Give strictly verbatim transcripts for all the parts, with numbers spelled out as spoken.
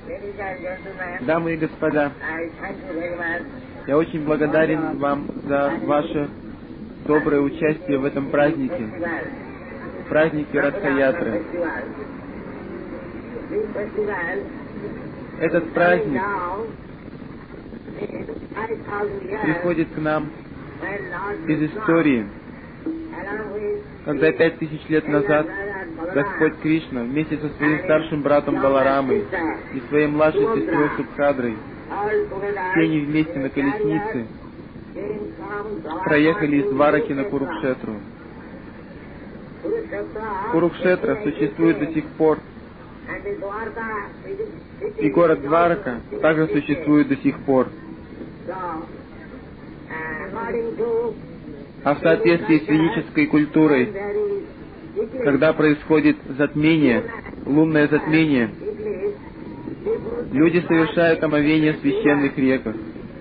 Дамы и господа, я очень благодарен вам за ваше доброе участие в этом празднике, празднике Радха-ятры. Этот праздник приходит к нам из истории, когда пять тысяч лет назад Господь Кришна вместе со своим старшим братом Баларамой и своей младшей сестрой Субхадрой, все они вместе на колеснице проехали из Двараки на Курукшетру. Курукшетра существует до сих пор, и город Дварака также существует до сих пор. А в соответствии с ведической культурой, когда происходит затмение, лунное затмение, люди совершают омовение в священных реках.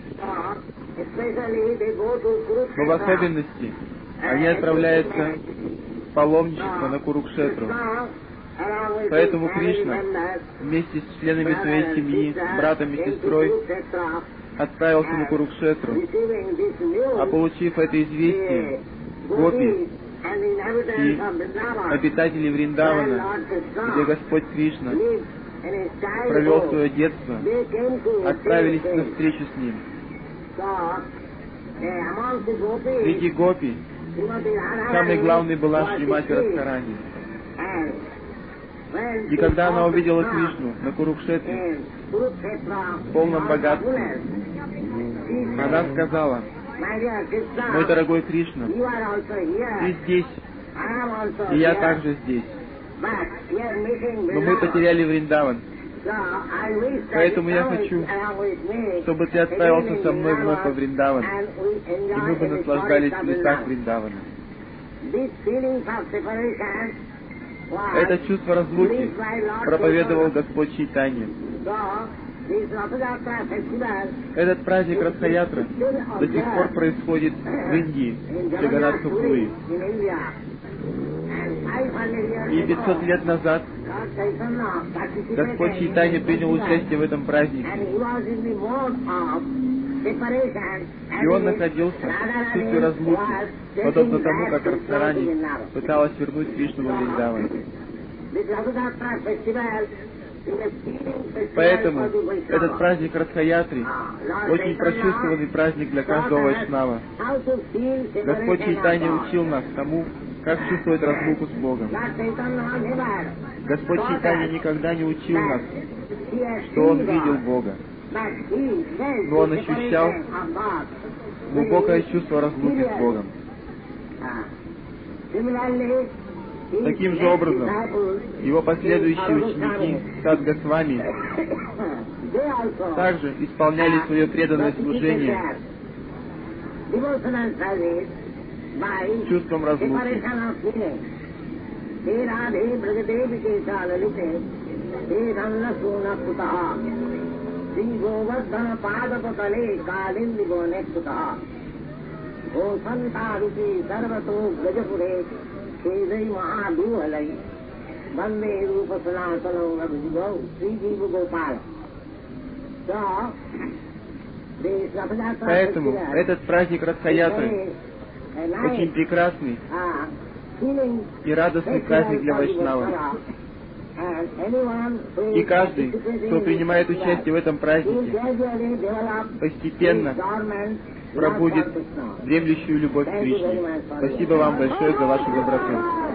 Но в особенности они отправляются в паломничество на Курукшетру. Поэтому Кришна вместе с членами своей семьи, братом и сестрой, отправился на Курукшетру. А получив это известие, гопи и обитатели Вриндавана, где Господь Кришна провел свое детство, отправились на встречу с Ним. Среди гопи самой главной была Шримати Радхарани. И когда она увидела Кришну на Курукшетре в полном богатстве, она сказала: «Мой дорогой Кришна, ты здесь, и я также здесь. Но мы потеряли Вриндаван. Поэтому я хочу, чтобы ты отправился со мной вновь во Вриндаван, и мы бы наслаждались в лесах Вриндавана». Это чувство разлуки проповедовал Господь Чайтанья. Этот праздник Радха-ятры до сих пор происходит в Индии, в Джаганнатха-пури. И пятьсот лет назад Господь Чайтанья принял участие в этом празднике. И он находился в чувстве разлуки, подобно тому, как Радхарани пыталась вернуть Кришну во Вриндаван. Поэтому этот праздник Радха-ятры очень прочувствованный праздник для каждого вайшнава. Господь Чайтанья учил нас тому, как чувствовать разлуку с Богом. Господь Чайтанья никогда не учил нас, что Он видел Бога, но Он ощущал глубокое чувство разлуки с Богом. Таким же образом, его последующие ученики Сад Госвами также исполняли свое преданное служение с чувством разлуки. Поэтому этот праздник Радха-ятры очень прекрасный и радостный праздник для вайшнавов. И каждый, кто принимает участие в этом празднике, постепенно пробудит дремлющую любовь к Кришне. Спасибо вам большое за вашу доброту.